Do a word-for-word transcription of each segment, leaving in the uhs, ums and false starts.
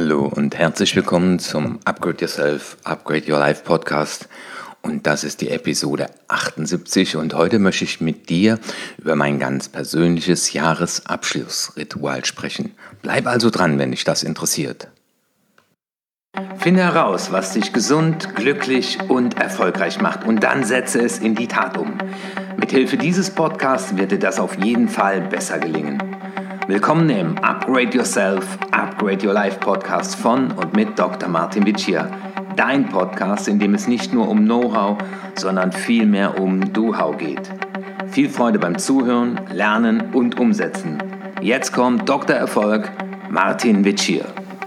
Hallo und herzlich willkommen zum Upgrade Yourself, Upgrade Your Life Podcast. Und das ist die Episode achtundsiebzig und heute möchte ich mit dir über mein ganz persönliches Jahresabschlussritual sprechen. Bleib also dran, wenn dich das interessiert. Finde heraus, was dich gesund, glücklich und erfolgreich macht und dann setze es in die Tat um. Mithilfe dieses Podcasts wird dir das auf jeden Fall besser gelingen. Willkommen im Upgrade Yourself, Upgrade Your Life Podcast von und mit Doktor Martin Vicia. Dein Podcast, in dem es nicht nur um Know-how, sondern vielmehr um Do-How geht. Viel Freude beim Zuhören, Lernen und Umsetzen. Jetzt kommt Doktor Erfolg, Martin Vicia.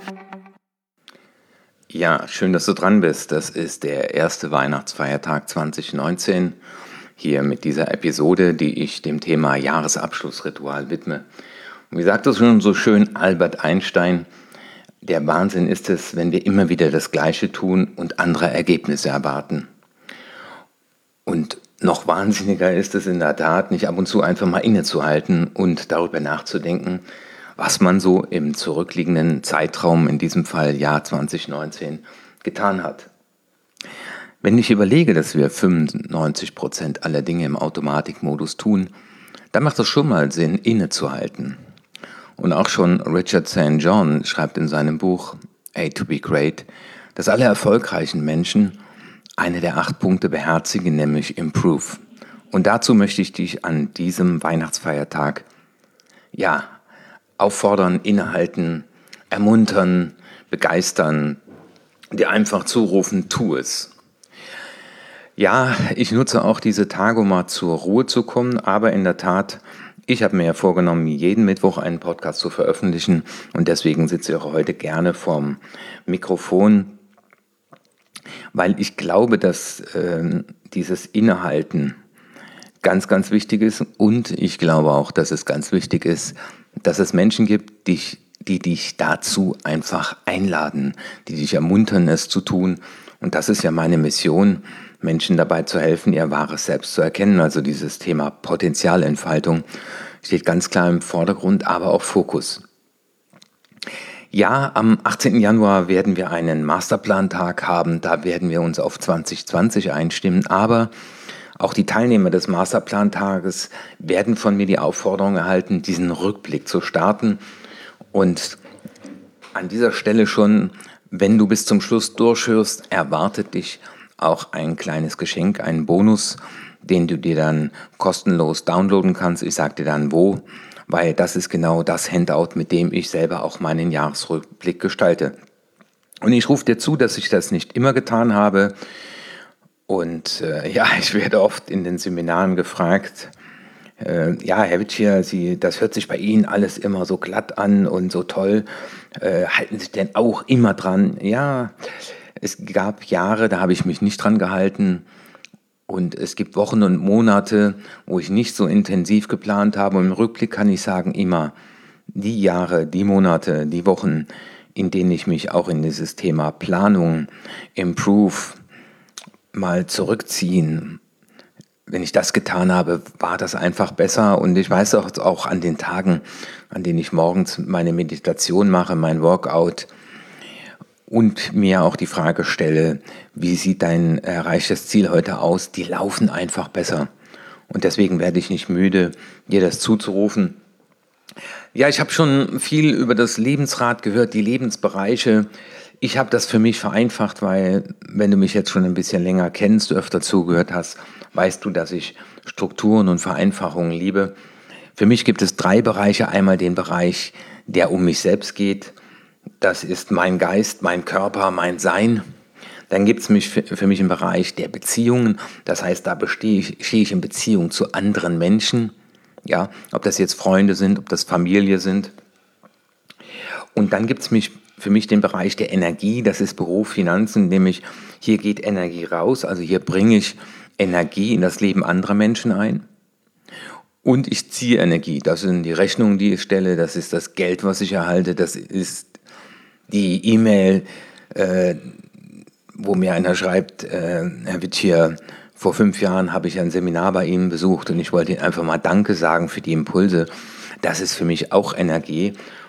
Ja, schön, dass du dran bist. Das ist der erste Weihnachtsfeiertag zwanzig neunzehn. Hier mit dieser Episode, die ich dem Thema Jahresabschlussritual widme. Und wie sagt das schon so schön Albert Einstein, der Wahnsinn ist es, wenn wir immer wieder das Gleiche tun und andere Ergebnisse erwarten. Und noch wahnsinniger ist es in der Tat, nicht ab und zu einfach mal innezuhalten und darüber nachzudenken, was man so im zurückliegenden Zeitraum, in diesem Fall Jahr zwanzig neunzehn, getan hat. Wenn ich überlege, dass wir fünfundneunzig Prozent aller Dinge im Automatikmodus tun, dann macht es schon mal Sinn, innezuhalten. Und auch schon Richard Saint John schreibt in seinem Buch A to be Great, dass alle erfolgreichen Menschen eine der acht Punkte beherzigen, nämlich Improve. Und dazu möchte ich dich an diesem Weihnachtsfeiertag ja, auffordern, innehalten, ermuntern, begeistern, dir einfach zurufen, tu es. Ja, ich nutze auch diese Tage, um mal zur Ruhe zu kommen, aber in der Tat, ich habe mir ja vorgenommen, jeden Mittwoch einen Podcast zu veröffentlichen und deswegen sitze ich auch heute gerne vorm Mikrofon, weil ich glaube, dass äh, dieses Innehalten ganz, ganz wichtig ist und ich glaube auch, dass es ganz wichtig ist, dass es Menschen gibt, die, die dich dazu einfach einladen, die dich ermuntern, es zu tun. Und das ist ja meine Mission, Menschen dabei zu helfen, ihr wahres Selbst zu erkennen. Also dieses Thema Potenzialentfaltung steht ganz klar im Vordergrund, aber auch Fokus. Ja, am achtzehnten Januar werden wir einen Masterplan-Tag haben. Da werden wir uns auf zwanzig zwanzig einstimmen. Aber auch die Teilnehmer des Masterplan-Tages werden von mir die Aufforderung erhalten, diesen Rückblick zu starten. Und an dieser Stelle schon, wenn du bis zum Schluss durchhörst, erwartet dich auch ein kleines Geschenk, einen Bonus, den du dir dann kostenlos downloaden kannst. Ich sage dir dann wo, weil das ist genau das Handout, mit dem ich selber auch meinen Jahresrückblick gestalte. Und ich rufe dir zu, dass ich das nicht immer getan habe. Und äh, ja, ich werde oft in den Seminaren gefragt, äh, ja, Herr Vicia, Sie, das hört sich bei Ihnen alles immer so glatt an und so toll. Äh, halten Sie sich denn auch immer dran? Ja, es gab Jahre, da habe ich mich nicht dran gehalten und es gibt Wochen und Monate, wo ich nicht so intensiv geplant habe. Und im Rückblick kann ich sagen, immer die Jahre, die Monate, die Wochen, in denen ich mich auch in dieses Thema Planung, Improve, mal zurückziehen. Wenn ich das getan habe, war das einfach besser. Und ich weiß auch, auch an den Tagen, an denen ich morgens meine Meditation mache, mein Workout, und mir auch die Frage stelle, wie sieht dein erreichtes Ziel heute aus? Die laufen einfach besser. Und deswegen werde ich nicht müde, dir das zuzurufen. Ja, ich habe schon viel über das Lebensrad gehört, die Lebensbereiche. Ich habe das für mich vereinfacht, weil wenn du mich jetzt schon ein bisschen länger kennst, öfter zugehört hast, weißt du, dass ich Strukturen und Vereinfachungen liebe. Für mich gibt es drei Bereiche. Einmal den Bereich, der um mich selbst geht. Das ist mein Geist, mein Körper, mein Sein. Dann gibt es mich für, für mich im Bereich der Beziehungen. Das heißt, da bestehe ich, stehe ich in Beziehung zu anderen Menschen. Ja, ob das jetzt Freunde sind, ob das Familie sind. Und dann gibt es mich für mich den Bereich der Energie. Das ist Beruf, Finanzen, nämlich hier geht Energie raus. Also hier bringe ich Energie in das Leben anderer Menschen ein. Und ich ziehe Energie. Das sind die Rechnungen, die ich stelle. Das ist das Geld, was ich erhalte. Das ist die E-Mail, äh, wo mir einer schreibt, äh, Herr Vicia, vor fünf Jahren habe ich ein Seminar bei Ihnen besucht und ich wollte Ihnen einfach mal Danke sagen für die Impulse. Das ist für mich auch Energie.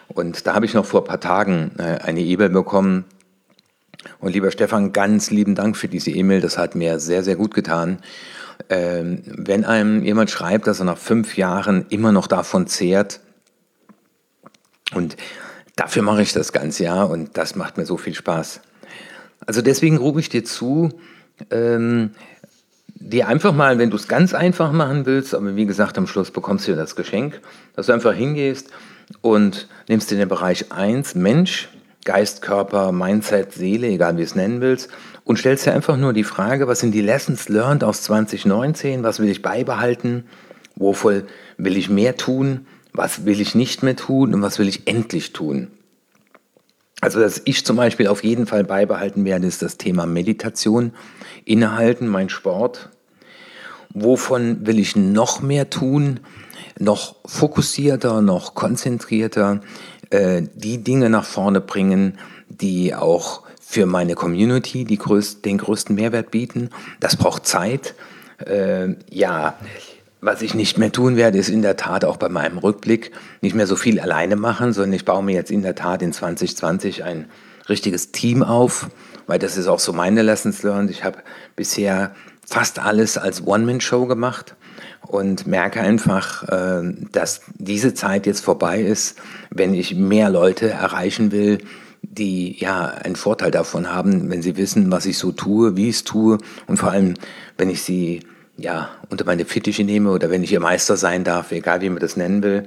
Und da habe ich noch vor ein paar Tagen äh, eine E-Mail bekommen. Und lieber Stefan, ganz lieben Dank für diese E-Mail. Das hat mir sehr, sehr gut getan. Ähm, wenn einem jemand schreibt, dass er nach fünf Jahren immer noch davon zehrt, und dafür mache ich das ganze Jahr und das macht mir so viel Spaß. Also deswegen rufe ich dir zu, ähm, dir einfach mal, wenn du es ganz einfach machen willst, aber wie gesagt, am Schluss bekommst du das Geschenk, dass du einfach hingehst und nimmst dir den Bereich eins, Mensch, Geist, Körper, Mindset, Seele, egal wie du es nennen willst, und stellst dir einfach nur die Frage, was sind die Lessons learned aus zwanzig neunzehn, was will ich beibehalten, wovon will ich mehr tun, was will ich nicht mehr tun und was will ich endlich tun. Also, dass ich zum Beispiel auf jeden Fall beibehalten werde, ist das Thema Meditation, Innehalten, mein Sport. Wovon will ich noch mehr tun, noch fokussierter, noch konzentrierter, äh, die Dinge nach vorne bringen, die auch für meine Community die größt, den größten Mehrwert bieten. Das braucht Zeit. Äh, ja, was ich nicht mehr tun werde, ist in der Tat auch bei meinem Rückblick nicht mehr so viel alleine machen, sondern ich baue mir jetzt in der Tat in zwanzig zwanzig ein richtiges Team auf, weil das ist auch so meine Lessons learned. Ich habe bisher fast alles als One-Man-Show gemacht und merke einfach, äh, dass diese Zeit jetzt vorbei ist, wenn ich mehr Leute erreichen will, die ja einen Vorteil davon haben, wenn sie wissen, was ich so tue, wie ich es tue und vor allem, wenn ich sie ja unter meine Fittiche nehme oder wenn ich ihr Meister sein darf, egal wie man das nennen will.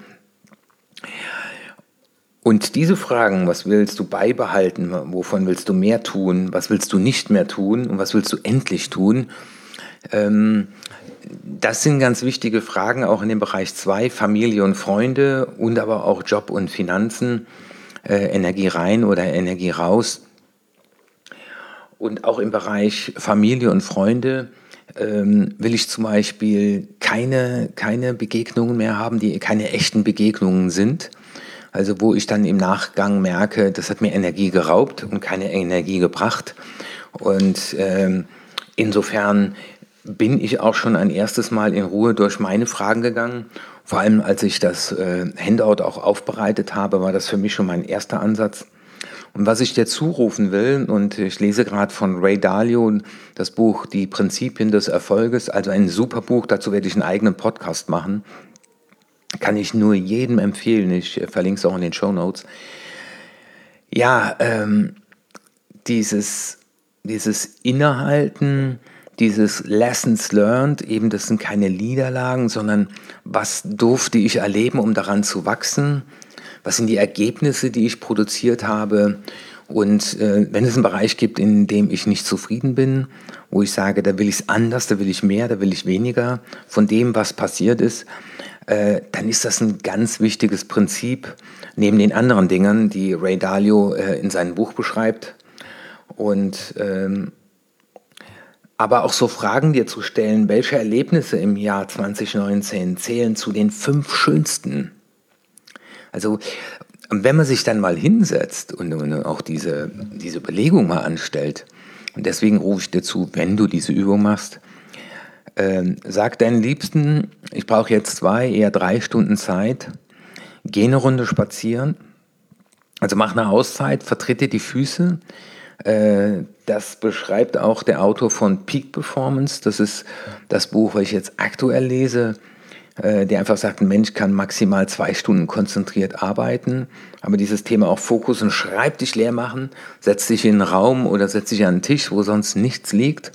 Und diese Fragen, was willst du beibehalten, wovon willst du mehr tun, was willst du nicht mehr tun und was willst du endlich tun, ähm, das sind ganz wichtige Fragen, auch in dem Bereich zwei, Familie und Freunde und aber auch Job und Finanzen, äh, Energie rein oder Energie raus. Und auch im Bereich Familie und Freunde ähm, will ich zum Beispiel keine, keine Begegnungen mehr haben, die keine echten Begegnungen sind. Also wo ich dann im Nachgang merke, das hat mir Energie geraubt und keine Energie gebracht. Und ähm, insofern bin ich auch schon ein erstes Mal in Ruhe durch meine Fragen gegangen. Vor allem als ich das äh, Handout auch aufbereitet habe, war das für mich schon mein erster Ansatz. Und was ich dir zurufen will, und ich lese gerade von Ray Dalio das Buch Die Prinzipien des Erfolges, also ein super Buch, dazu werde ich einen eigenen Podcast machen. Kann ich nur jedem empfehlen, ich verlinke es auch in den Shownotes. Ja, ähm, dieses, dieses Innehalten, dieses Lessons learned, eben das sind keine Niederlagen, sondern was durfte ich erleben, um daran zu wachsen? Was sind die Ergebnisse, die ich produziert habe? Und äh, wenn es einen Bereich gibt, in dem ich nicht zufrieden bin, wo ich sage, da will ich es anders, da will ich mehr, da will ich weniger von dem, was passiert ist, äh, dann ist das ein ganz wichtiges Prinzip, neben den anderen Dingen, die Ray Dalio äh, in seinem Buch beschreibt. Und ähm, aber auch so Fragen dir zu stellen, welche Erlebnisse im Jahr zwanzig neunzehn zählen zu den fünf schönsten? Also wenn man sich dann mal hinsetzt und, und auch diese, diese Überlegung mal anstellt, und deswegen rufe ich dir zu, wenn du diese Übung machst, äh, sag deinen Liebsten, ich brauche jetzt zwei, eher drei Stunden Zeit, geh eine Runde spazieren, also mach eine Auszeit, vertritt dir die Füße. Äh, das beschreibt auch der Autor von Peak Performance, das ist das Buch, was ich jetzt aktuell lese, der einfach sagt, ein Mensch kann maximal zwei Stunden konzentriert arbeiten, aber dieses Thema auch Fokus und Schreibtisch leer machen, setz dich in einen Raum oder setz dich an einen Tisch, wo sonst nichts liegt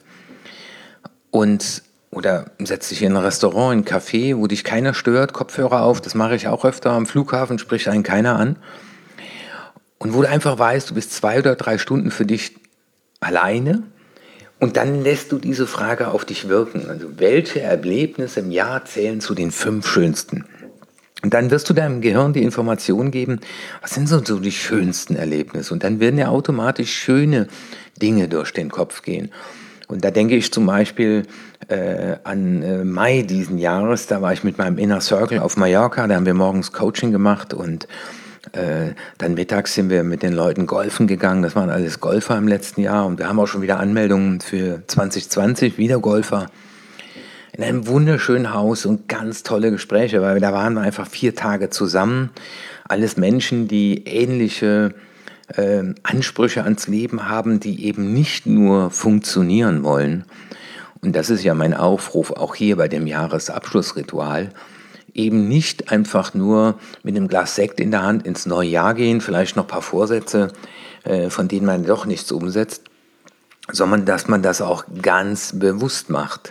und oder setz dich in ein Restaurant, in ein Café, wo dich keiner stört, Kopfhörer auf, das mache ich auch öfter, am Flughafen spricht einen keiner an und wo du einfach weißt, du bist zwei oder drei Stunden für dich alleine. Und dann lässt du diese Frage auf dich wirken. Also welche Erlebnisse im Jahr zählen zu den fünf schönsten? Und dann wirst du deinem Gehirn die Information geben, was sind so, so die schönsten Erlebnisse? Und dann werden ja automatisch schöne Dinge durch den Kopf gehen. Und da denke ich zum Beispiel äh, an äh, Mai diesen Jahres, da war ich mit meinem Inner Circle auf Mallorca, da haben wir morgens Coaching gemacht und Äh, dann mittags sind wir mit den Leuten golfen gegangen. Das waren alles Golfer im letzten Jahr und wir haben auch schon wieder Anmeldungen für zwanzig zwanzig, wieder Golfer. in einem wunderschönen Haus und ganz tolle Gespräche, weil da waren wir einfach vier Tage zusammen. Alles Menschen, die ähnliche äh, Ansprüche ans Leben haben, die eben nicht nur funktionieren wollen. Und das ist ja mein Aufruf auch hier bei dem Jahresabschlussritual. Eben nicht einfach nur mit einem Glas Sekt in der Hand ins neue Jahr gehen, vielleicht noch ein paar Vorsätze, äh, von denen man doch nichts umsetzt, sondern dass man das auch ganz bewusst macht.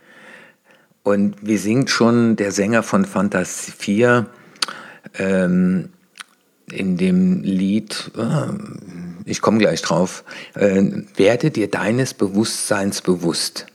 Und wie singt schon der Sänger von Fantasie vier ähm, in dem Lied, äh, ich komme gleich drauf, äh, werde dir deines Bewusstseins bewusst.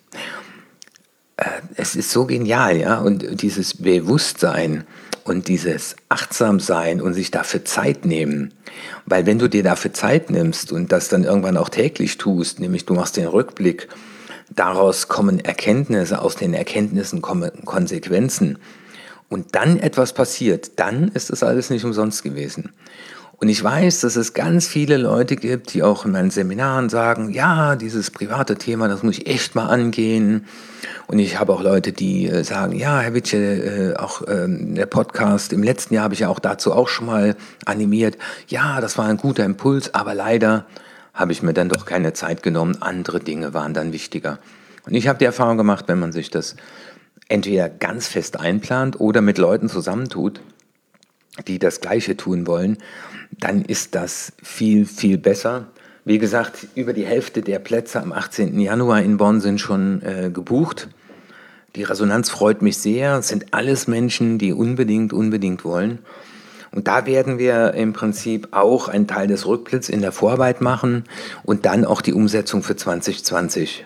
Äh, es ist so genial, ja, und dieses Bewusstsein und dieses Achtsamsein und sich dafür Zeit nehmen, weil wenn du dir dafür Zeit nimmst und das dann irgendwann auch täglich tust, nämlich du machst den Rückblick, daraus kommen Erkenntnisse, aus den Erkenntnissen kommen Konsequenzen und dann etwas passiert, dann ist das alles nicht umsonst gewesen. Und ich weiß, dass es ganz viele Leute gibt, die auch in meinen Seminaren sagen, ja, dieses private Thema, das muss ich echt mal angehen. Und ich habe auch Leute, die äh, sagen, ja, Herr Witsche, äh, auch ähm, der Podcast, im letzten Jahr habe ich ja auch dazu auch schon mal animiert. Ja, das war ein guter Impuls, aber leider habe ich mir dann doch keine Zeit genommen. Andere Dinge waren dann wichtiger. Und ich habe die Erfahrung gemacht, wenn man sich das entweder ganz fest einplant oder mit Leuten zusammentut, die das Gleiche tun wollen, dann ist das viel, viel besser. Wie gesagt, über die Hälfte der Plätze am achtzehnten Januar in Bonn sind schon äh, gebucht. Die Resonanz freut mich sehr. Es sind alles Menschen, die unbedingt, unbedingt wollen. Und da werden wir im Prinzip auch einen Teil des Rückblicks in der Vorarbeit machen und dann auch die Umsetzung für zwanzig zwanzig.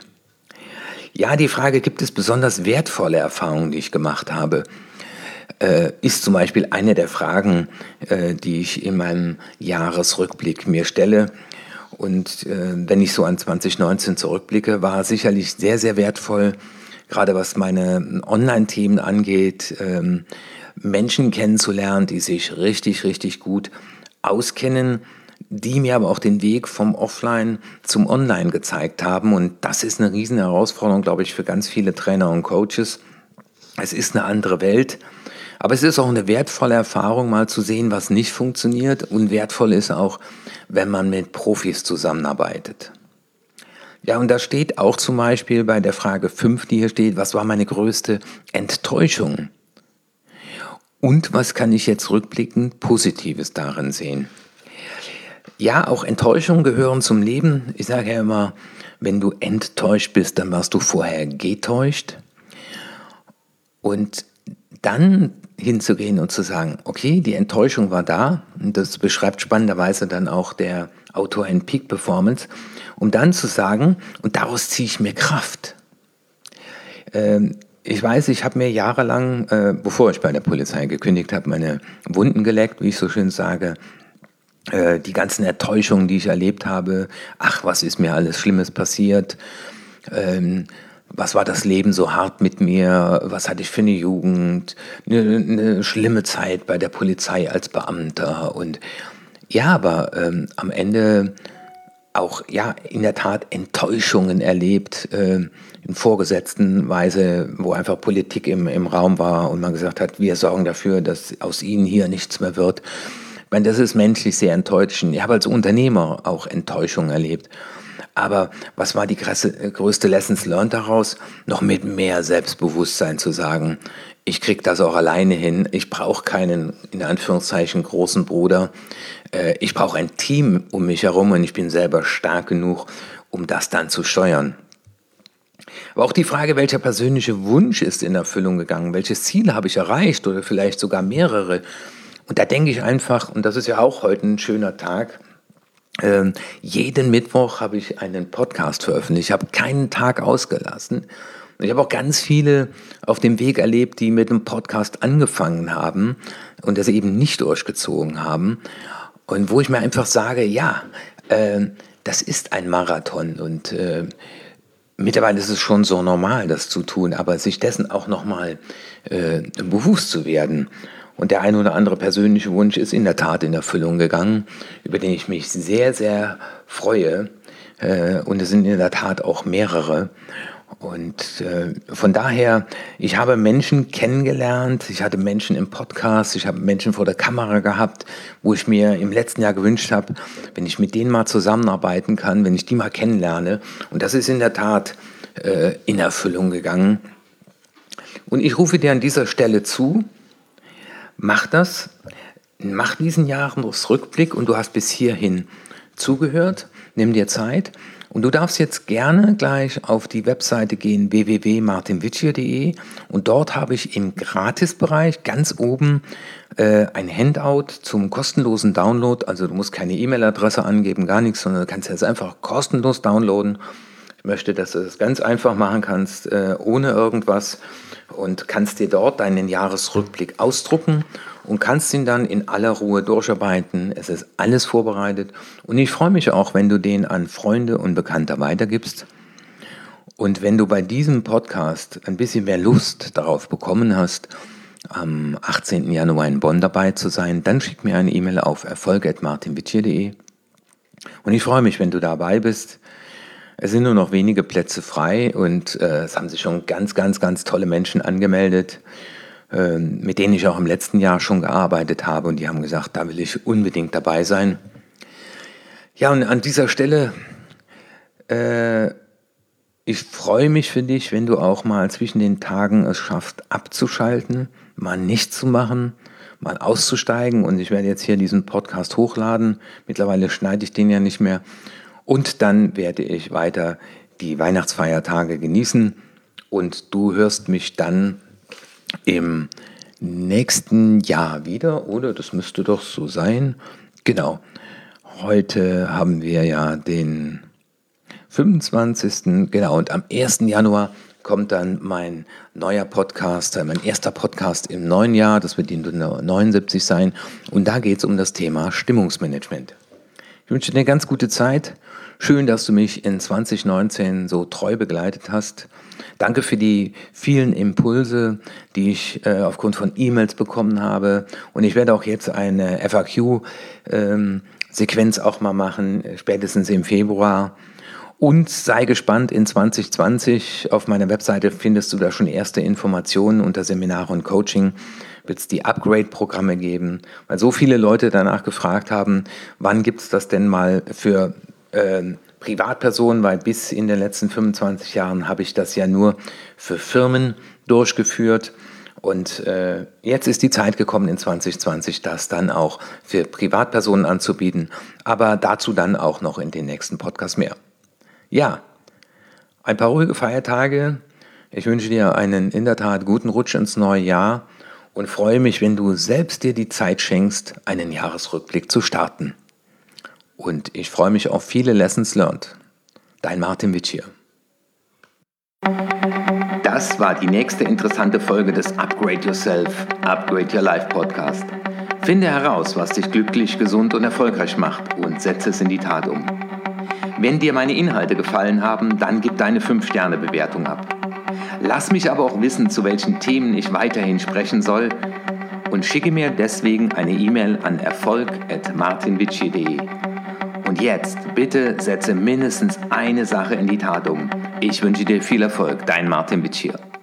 Ja, die Frage, gibt es besonders wertvolle Erfahrungen, die ich gemacht habe? Äh, ist zum Beispiel eine der Fragen, äh, die ich in meinem Jahresrückblick mir stelle. Und äh, wenn ich so an zwanzig neunzehn zurückblicke, war sicherlich sehr, sehr wertvoll, gerade was meine Online-Themen angeht, ähm, Menschen kennenzulernen, die sich richtig, richtig gut auskennen, die mir aber auch den Weg vom Offline zum Online gezeigt haben. Und das ist eine riesen Herausforderung, glaube ich, für ganz viele Trainer und Coaches. Es ist eine andere Welt. Aber es ist auch eine wertvolle Erfahrung, mal zu sehen, was nicht funktioniert. Und wertvoll ist auch, wenn man mit Profis zusammenarbeitet. Ja, und da steht auch zum Beispiel bei der Frage fünf, die hier steht, was war meine größte Enttäuschung? Und was kann ich jetzt rückblickend Positives darin sehen? Ja, auch Enttäuschungen gehören zum Leben. Ich sage ja immer, wenn du enttäuscht bist, dann warst du vorher getäuscht. Und dann hinzugehen und zu sagen, okay, die Enttäuschung war da, und das beschreibt spannenderweise dann auch der Autor in Peak Performance, um dann zu sagen, und daraus ziehe ich mir Kraft. Ähm, ich weiß, ich habe mir jahrelang, äh, bevor ich bei der Polizei gekündigt habe, meine Wunden geleckt, wie ich so schön sage, äh, die ganzen Enttäuschungen, die ich erlebt habe, ach, was ist mir alles Schlimmes passiert, ähm, was war das Leben so hart mit mir, was hatte ich für eine Jugend, eine, eine schlimme Zeit bei der Polizei als Beamter und ja, aber ähm, am Ende auch ja in der Tat Enttäuschungen erlebt, äh, in Vorgesetztenweise, wo einfach Politik im, im Raum war und man gesagt hat, wir sorgen dafür, dass aus ihnen hier nichts mehr wird. Ich meine, das ist menschlich sehr enttäuschend. Ich habe als Unternehmer auch Enttäuschungen erlebt. Aber was war die größte Lessons learned daraus? Noch mit mehr Selbstbewusstsein zu sagen, ich kriege das auch alleine hin, ich brauche keinen, in Anführungszeichen, großen Bruder, äh, ich brauche ein Team um mich herum und ich bin selber stark genug, um das dann zu steuern. Aber auch die Frage, welcher persönliche Wunsch ist in Erfüllung gegangen, welches Ziel habe ich erreicht oder vielleicht sogar mehrere. Und da denke ich einfach, und das ist ja auch heute ein schöner Tag, Ähm, jeden Mittwoch habe ich einen Podcast veröffentlicht. Ich habe keinen Tag ausgelassen. Und ich habe auch ganz viele auf dem Weg erlebt, die mit einem Podcast angefangen haben und das eben nicht durchgezogen haben. Und wo ich mir einfach sage, ja, äh, das ist ein Marathon und äh, mittlerweile ist es schon so normal, das zu tun, aber sich dessen auch nochmal äh, bewusst zu werden. Und der ein oder andere persönliche Wunsch ist in der Tat in Erfüllung gegangen, über den ich mich sehr, sehr freue. Und es sind in der Tat auch mehrere. Und äh, von daher, ich habe Menschen kennengelernt, ich hatte Menschen im Podcast, ich habe Menschen vor der Kamera gehabt, wo ich mir im letzten Jahr gewünscht habe, wenn ich mit denen mal zusammenarbeiten kann, wenn ich die mal kennenlerne. Und das ist in der Tat äh, in Erfüllung gegangen. Und ich rufe dir an dieser Stelle zu, mach das, mach diesen Jahresrückblick und du hast bis hierhin zugehört, nimm dir Zeit. Und du darfst jetzt gerne gleich auf die Webseite gehen, w w w punkt martin witschier punkt d e, und dort habe ich im Gratisbereich ganz oben äh, ein Handout zum kostenlosen Download. Also du musst keine E-Mail-Adresse angeben, gar nichts, sondern du kannst jetzt einfach kostenlos downloaden. Ich möchte, dass du das ganz einfach machen kannst, äh, ohne irgendwas, und kannst dir dort deinen Jahresrückblick ausdrucken und kannst ihn dann in aller Ruhe durcharbeiten. Es ist alles vorbereitet und ich freue mich auch, wenn du den an Freunde und Bekannte weitergibst. Und wenn du bei diesem Podcast ein bisschen mehr Lust darauf bekommen hast, am achtzehnten Januar in Bonn dabei zu sein, dann schick mir eine E-Mail auf erfolg at martin witschier punkt d e und ich freue mich, wenn du dabei bist. Es sind nur noch wenige Plätze frei und äh, es haben sich schon ganz, ganz, ganz tolle Menschen angemeldet, äh, mit denen ich auch im letzten Jahr schon gearbeitet habe, und die haben gesagt, da will ich unbedingt dabei sein. Ja, und an dieser Stelle, äh, ich freue mich für dich, wenn du auch mal zwischen den Tagen es schaffst, abzuschalten, mal nichts zu machen, mal auszusteigen, und ich werde jetzt hier diesen Podcast hochladen. Mittlerweile schneide ich den ja nicht mehr. Und dann werde ich weiter die Weihnachtsfeiertage genießen und du hörst mich dann im nächsten Jahr wieder, oder? Das müsste doch so sein. Genau. Heute haben wir ja den fünfundzwanzigsten Genau, und am ersten Januar kommt dann mein neuer Podcast, mein erster Podcast im neuen Jahr. Das wird die neunundsiebzig sein. Und da geht es um das Thema Stimmungsmanagement. Ich wünsche dir eine ganz gute Zeit. Schön, dass du mich in zwanzig neunzehn so treu begleitet hast. Danke für die vielen Impulse, die ich äh, aufgrund von E-Mails bekommen habe. Und ich werde auch jetzt eine F A Q-Sequenz ähm, auch mal machen, spätestens im Februar. Und sei gespannt, in zwanzig zwanzig auf meiner Webseite findest du da schon erste Informationen. Unter Seminare und Coaching wird es die Upgrade-Programme geben, weil so viele Leute danach gefragt haben, wann gibt es das denn mal für äh, Privatpersonen, weil bis in den letzten fünfundzwanzig Jahren habe ich das ja nur für Firmen durchgeführt. Und äh, jetzt ist die Zeit gekommen in zwanzig zwanzig, das dann auch für Privatpersonen anzubieten, aber dazu dann auch noch in den nächsten Podcast mehr. Ja, ein paar ruhige Feiertage. Ich wünsche dir einen in der Tat guten Rutsch ins neue Jahr und freue mich, wenn du selbst dir die Zeit schenkst, einen Jahresrückblick zu starten. Und ich freue mich auf viele Lessons learned. Dein Martin Witschier. Das war die nächste interessante Folge des Upgrade Yourself, Upgrade Your Life Podcast. Finde heraus, was dich glücklich, gesund und erfolgreich macht, und setze es in die Tat um. Wenn dir meine Inhalte gefallen haben, dann gib deine fünf Sterne Bewertung ab. Lass mich aber auch wissen, zu welchen Themen ich weiterhin sprechen soll, und schicke mir deswegen eine E-Mail an erfolg at martin witschier punkt d e. Und jetzt bitte setze mindestens eine Sache in die Tat um. Ich wünsche dir viel Erfolg, dein Martin Witschier.